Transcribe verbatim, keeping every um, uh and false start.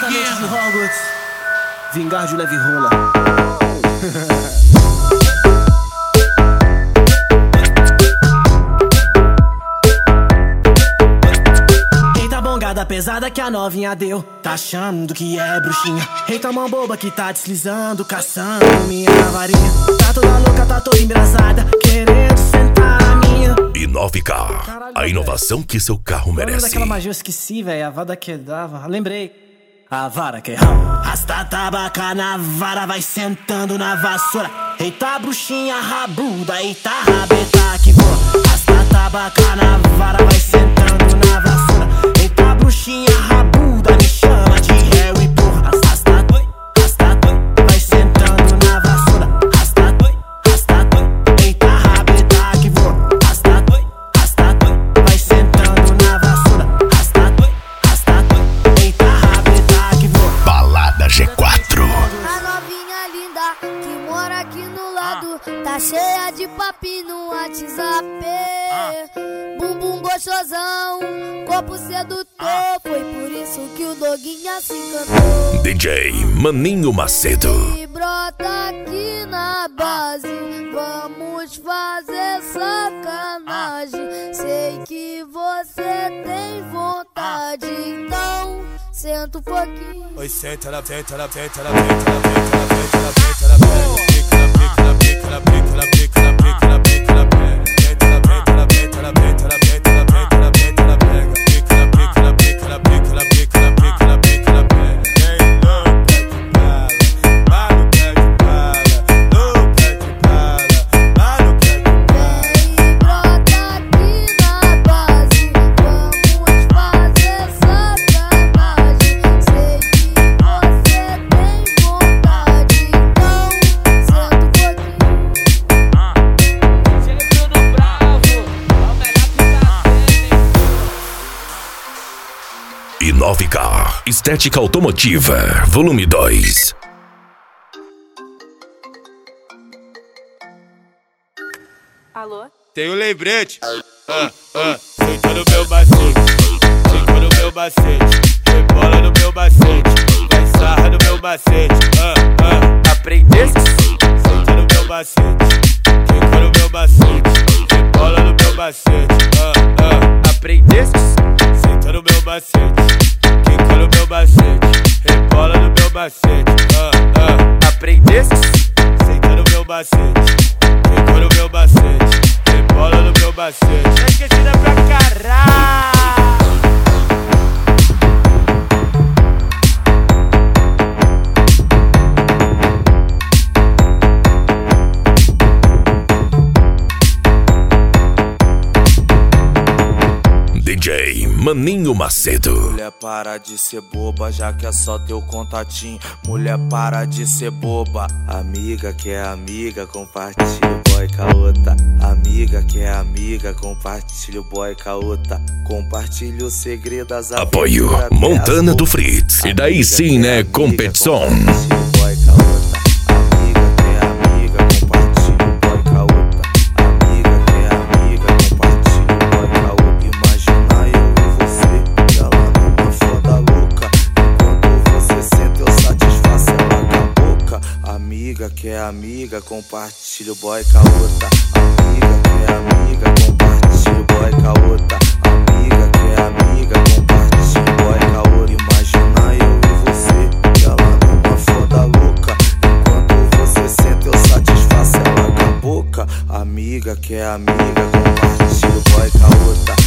diretamente de Hogwarts, Vingardio leve rola. Eita bongada pesada que a novinha deu, tá achando que é bruxinha. Eita mão boba que tá deslizando, caçando minha varinha. Tá toda louca, tá toda embrasada, querendo sentar na minha. Inovicar, a inovação que seu carro merece. Daquela magia eu esqueci, velho, a vara que dava, lembrei. A vara que rasta tabaca na vara, vai sentando na vassoura. Eita bruxinha rabuda, eita rabeta que voa. Rasta tabaca na vara, vai sentando na vassoura. Eita bruxinha rabuda, me chama de Harry, porra. Rasta, rasta, vai sentando na vassoura. Rasta, rasta, eita rabeta que voa. Rasta, rasta, vai sentando na vassoura. Rasta, rasta, eita rabeta que voa. Balada G quatro. A novinha linda que mora aqui no lado, tá cheia de papi no WhatsApp. Bumbum gostosão, corpo sedutor, foi por isso que o Doguinha se encantou. D J Maninho Macedo. E brota aqui na base, vamos fazer sacanagem. Sei que você tem vontade, então senta um pouquinho. Oi, senta na senta na senta na senta na senta na senta na senta na pica na pica na pica na pica na pica na pica na pica na pica senta na senta na senta na senta na senta na senta na senta na pica na pica na pica na pica na pica na pica na pica na pica. Ei, não pede bala, mano pede bala, não pede bala, mano pede bala. Vem e brota aqui na base, vamos fazer sacanagem. Sei que você tem vontade, então senta um pouquinho. Chega tudo bravo, é o melhor que tá tendo. Inovicar, estética automotiva, volume dois. Alô? Tem um lembrete, ah, ah, senta no meu macete, senta no meu macete, rebola no meu macete, vai sarra no meu macete, ah, ah, aprendesse? Senta no meu macete, senta no meu macete, rebola no meu macete, ah, ah, aprendesse? Senta no meu macete, senta no meu macete, rebola no meu macete, ah, ah, aprendesse? Senta no meu macete, senta no meu macete, rebola no meu macete. É esquecida pra caralho. D J Maninho Macedo. Mulher, para de ser boba, já que é só teu contatinho. Mulher, para de ser boba. Amiga que é amiga, compartilha o boy com a outra. Amiga que é amiga, compartilha o boy com a outra. Compartilha o segredo das Apoio aventuras Montana dessa. do Fritz. E daí Amiga sim, que é né? amiga, Competição. compartilha o boy com a outra. Amiga que é amiga, compartilha o boy com a outra. Amiga que é amiga, compartilha o boy com a outra. Imagina eu e você, ela numa foda louca. Enquanto você senta, eu satisfaço ela com a boca. Amiga que é amiga, compartilha o boy com a outra. Amiga que é amiga, compartilha o boy com a outra. Amiga que é amiga, compartilha o boy com a outra. Imagina eu e você, ela numa foda louca. Enquanto você senta, eu satisfaço ela com a boca. Amiga que é amiga, compartilha o boy com a outra.